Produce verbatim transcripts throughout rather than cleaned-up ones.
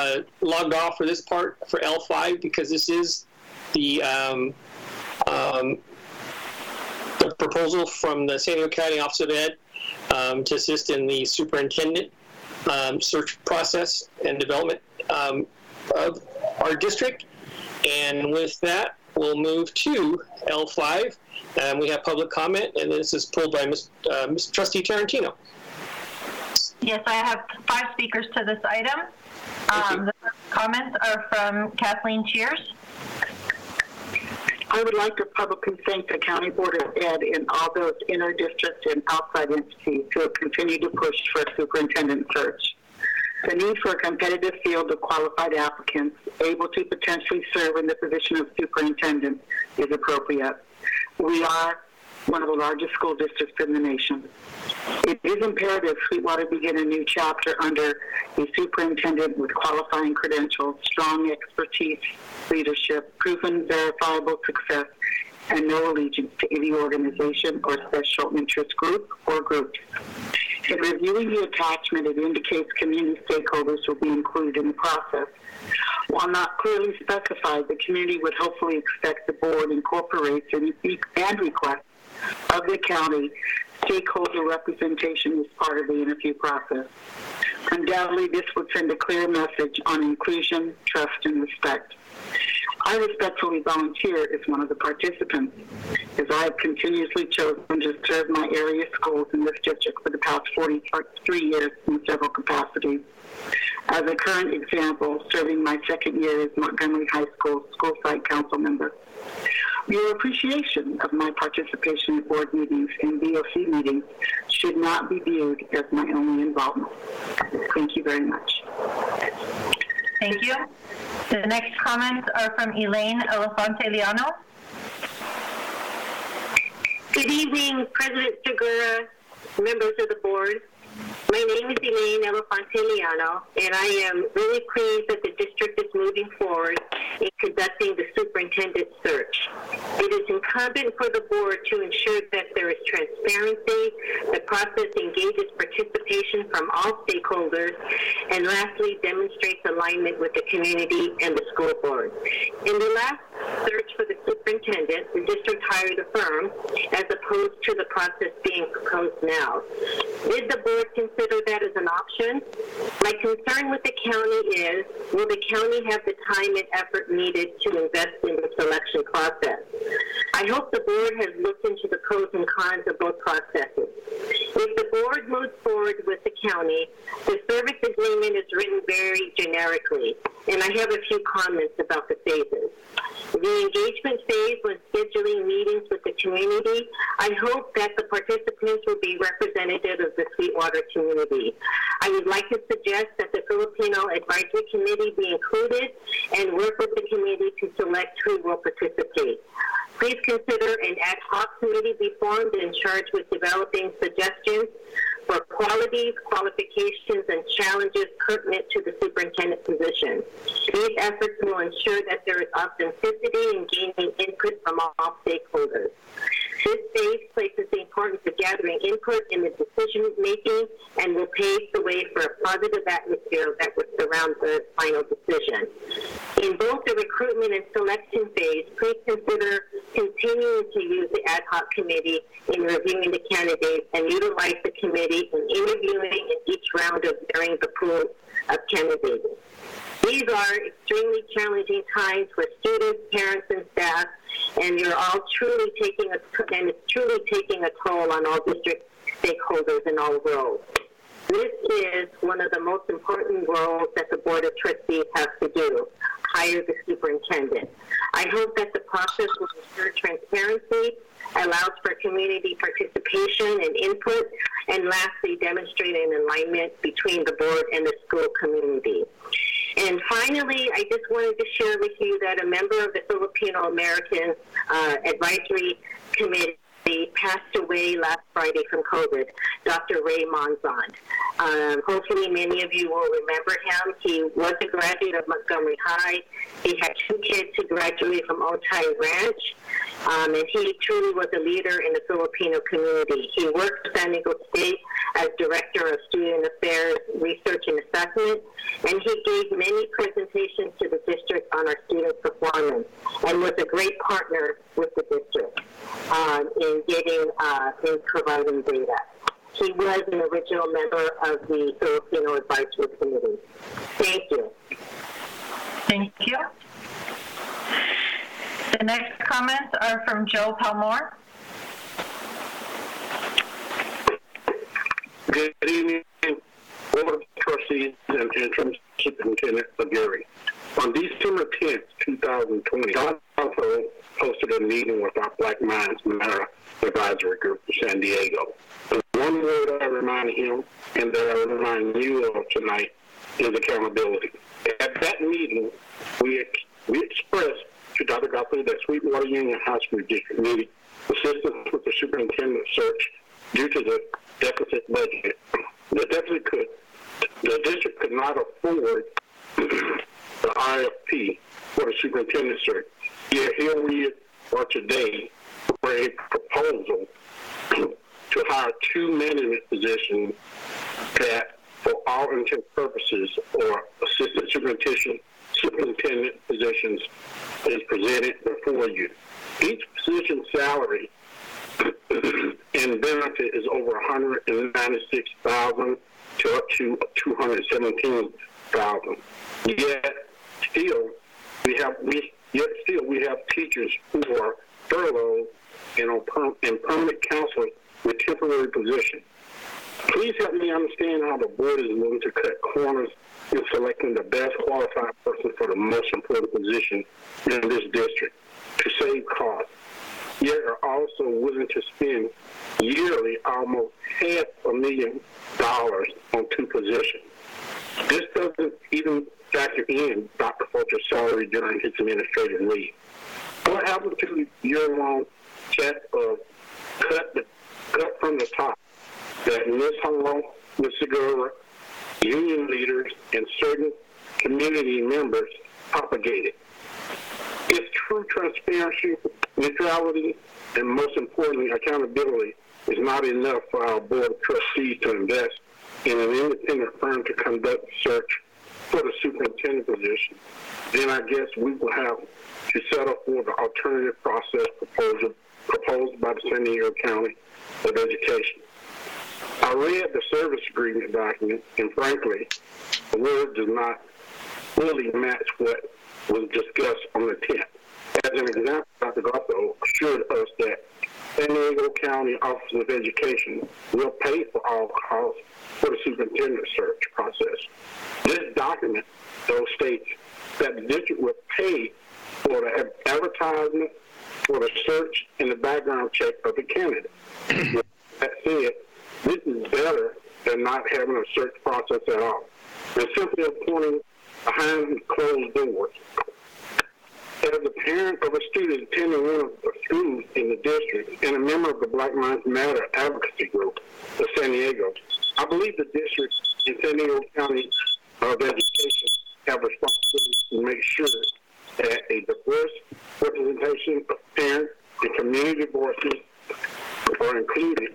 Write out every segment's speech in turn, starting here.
uh, logged off for this part for L five because this is the um, um, the proposal from the San Diego County Office of Ed um, to assist in the superintendent um, search process and development um, of our district. And with that, we'll move to L five. Um, we have public comment, and this is pulled by Miz Uh, Miz Trustee Tarantino. Yes, I have five speakers to this item. Um, the first comments are from Kathleen Cheers. I would like to publicly thank the County Board of Ed and all those inter-district and outside entities who have continued to push for a superintendent search. The need for a competitive field of qualified applicants able to potentially serve in the position of superintendent is appropriate. We are one of the largest school districts in the nation. It is imperative Sweetwater begin a new chapter under a superintendent with qualifying credentials, strong expertise, leadership, proven verifiable success, and no allegiance to any organization or special interest group or groups. In reviewing the attachment, it indicates community stakeholders will be included in the process. While not clearly specified, the community would hopefully expect the board incorporates and, and requests of the county stakeholder representation as part of the interview process. Undoubtedly, this would send a clear message on inclusion, trust, and respect. I respectfully volunteer as one of the participants, as I have continuously chosen to serve my area schools in this district for the past forty-three years in several capacities. As a current example, serving my second year as Montgomery High School School Site Council member. Your appreciation of my participation in board meetings and B O C meetings should not be viewed as my only involvement. Thank you very much. Thank you. The next comments are from Elaine Elefante-Liano. Good evening, President Segura, members of the board. My name is Elaine Elefante-Liano, and I am really pleased that the district is moving forward in conducting the superintendent search. It is incumbent for the board to ensure that there is transparency, the process engages participation from all stakeholders, and lastly, demonstrates alignment with the community and the school board. In the last search for the superintendent, the district hired a firm as opposed to the process being proposed now. Did the board consider that as an option? My concern with the county is, will the county have the time and effort needed to invest in the selection process? I hope the board has looked into the pros and cons of both processes. If the board moves forward with the county, the service agreement is written very generically, and I have a few comments about the phases. The engagement phase when scheduling meetings with the community, I hope that the participants will be representative of the Sweetwater community. I would like to suggest that the Filipino Advisory Committee be included and work with the committee to select who will participate. Please consider an ad hoc committee be formed and charged with developing suggestions for qualities, qualifications, and challenges pertinent to the superintendent position. These efforts will ensure that there is authenticity in gaining input from all stakeholders. This phase places the importance of gathering input in the decision-making and will pave the way for a positive atmosphere that would surround the final decision. In both the recruitment and selection phase, please consider continuing to use the ad hoc committee in reviewing the candidates and utilize the committee in interviewing in each round of narrowing the pool of candidates. These are extremely challenging times for students, parents, and staff, and you're all truly taking a and it's truly taking a toll on all district stakeholders in all roles. This is one of the most important roles that the Board of Trustees has to do, hire the superintendent. I hope that the process will ensure transparency, allows for community participation and input, and lastly, demonstrate an alignment between the board and the school community. And finally, I just wanted to share with you that a member of the Filipino American uh, Advisory Committee He passed away last Friday from COVID, Doctor Ray Monzon. Um, hopefully many of you will remember him. He was a graduate of Montgomery High. He had two kids who graduated from Otay Ranch, um, and he truly was a leader in the Filipino community. He worked for San Diego State as Director of Student Affairs, Research and Assessment, and he gave many presentations to the district on our student performance and was a great partner with the district um, in getting, uh, in providing data. He was an original member of the Filipino Advisory Committee. Thank you. Thank you. The next comments are from Joe Palmore. Good evening, Board of Trustees and Interim Superintendent Aguirre. On December tenth, twenty twenty, Don also hosted a meeting with our Black Minds Matter Advisory Group in San Diego. The one word I remind him and that I remind you of tonight is accountability. At that meeting, we we expressed to Doctor Guthrie that Sweetwater Union High School District needed assistance with the superintendent search due to the deficit budget. The deficit could, the district could not afford the R F P for the superintendent search. Yet here we are today for a proposal to hire two management positions that, for all intent purposes, or assistant superintendent superintendent positions is presented before you. Each position salary and benefit is over one hundred ninety-six thousand dollars to up to two hundred seventeen thousand dollars. Yet still we have we yet still we have teachers who are furloughed and on per, and permanent counselors with temporary positions. Please help me understand how the board is willing to cut corners in selecting the best qualified person for the most important position in this district to save costs, yet are also willing to spend yearly almost half a million dollars on two positions. This doesn't even factor in Doctor Fulcher's salary during his administrative leave. What happened to the year-long check of cut, the, cut from the top that Miz Hong, Miz Segura, union leaders, and certain community members propagated? If true transparency, neutrality, and most importantly, accountability is not enough for our Board of Trustees to invest in an independent firm to conduct search for the superintendent position, then I guess we will have to settle for the alternative process proposal proposed by the San Diego County of Education. I read the service agreement document, and frankly, the word does not fully match what was discussed on the tenth. As an example, Doctor Gotho assured us that San Diego County Office of Education will pay for all costs for the superintendent search process. This document, though, states that the district will pay for the advertisement, for the search, and the background check of the candidate. That said, this is better than not having a search process at all, and simply appointing behind closed doors. As a parent of a student attending one of the schools in the district and a member of the Black Minds Matter advocacy group of San Diego, I believe the district and San Diego County of Education have responsibility to make sure that a diverse representation of parents and community voices are included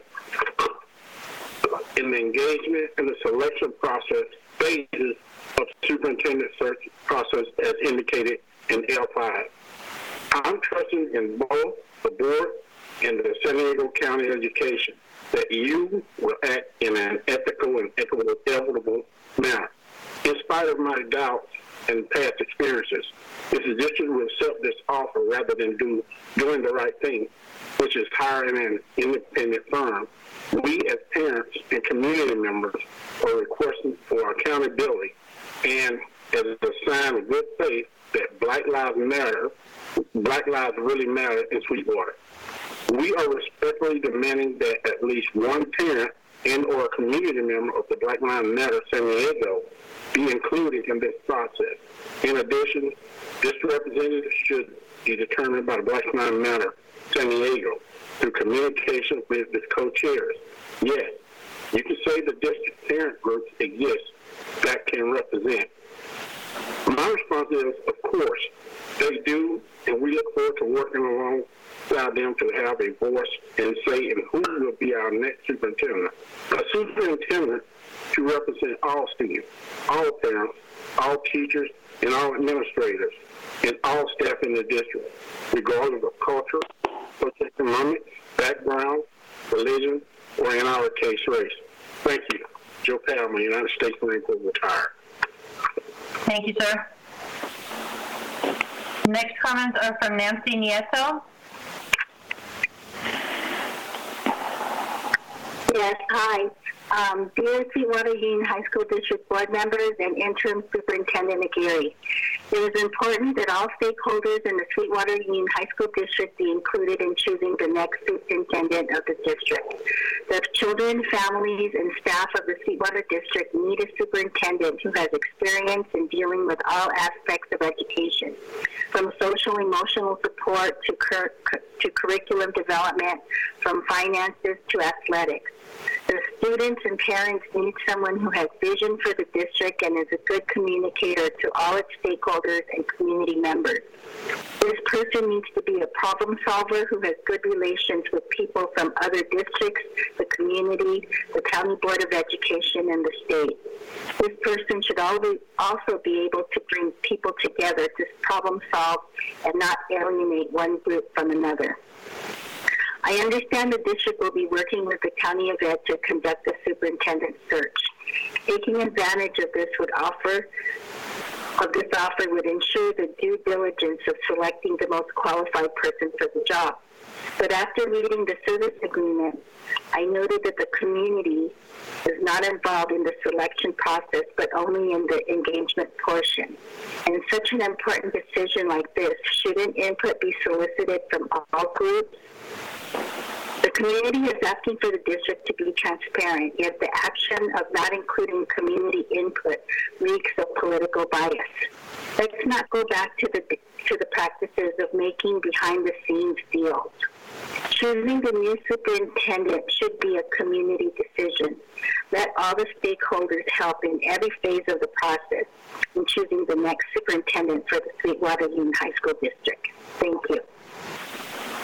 in the engagement and the selection process phases of the superintendent search process as indicated in L five. I'm trusting in both the board and the San Diego County Education that you will act in an ethical and equitable, equitable manner. In spite of my doubts and past experiences, if the district will accept this offer rather than do doing the right thing, which is hiring an independent firm, we as parents and community members are requesting for accountability and as a sign of good faith that Black Lives Matter, Black Lives really matter in Sweetwater. We are respectfully demanding that at least one parent and or a community member of the Black Lives Matter San Diego be included in this process. In addition, district representatives should be determined by the Black Lives Matter San Diego through communication with its co-chairs. Yes, you can say the district parent groups exist that can represent. My response is, of course, they do, and we look forward to working alongside them to have a voice and say in who will be our next superintendent. A superintendent to represent all students, all parents, all teachers, and all administrators, and all staff in the district, regardless of culture, socioeconomic background, religion, or in our case, race. Thank you. Joe Palmer, United States Marine Corps, retired. Thank you, sir. Next comments are from Nancy Nieto. Yes, hi. Um, dear Sweetwater Union High School District Board members and Interim Superintendent Aguirre, it is important that all stakeholders in the Sweetwater Union High School District be included in choosing the next superintendent of the district. The children, families, and staff of the Sweetwater District need a superintendent who has experience in dealing with all aspects of education, from social emotional support to, cur- to curriculum development, from finances to athletics. The students and parents need someone who has vision for the district and is a good communicator to all its stakeholders and community members. This person needs to be a problem solver who has good relations with people from other districts, the community, the County Board of Education, and the state. This person should also be able to bring people together to problem solve and not alienate one group from another. I understand the district will be working with the County of Ed to conduct a superintendent search. Taking advantage of this would offer of this offer would ensure the due diligence of selecting the most qualified person for the job. But after reading the service agreement, I noted that the community is not involved in the selection process, but only in the engagement portion. And such an important decision like this, shouldn't input be solicited from all groups? The community is asking for the district to be transparent, yet the action of not including community input reeks of political bias. Let's not go back to the to the practices of making behind-the-scenes deals. Choosing the new superintendent should be a community decision. Let all the stakeholders help in every phase of the process in choosing the next superintendent for the Sweetwater Union High School District. Thank you.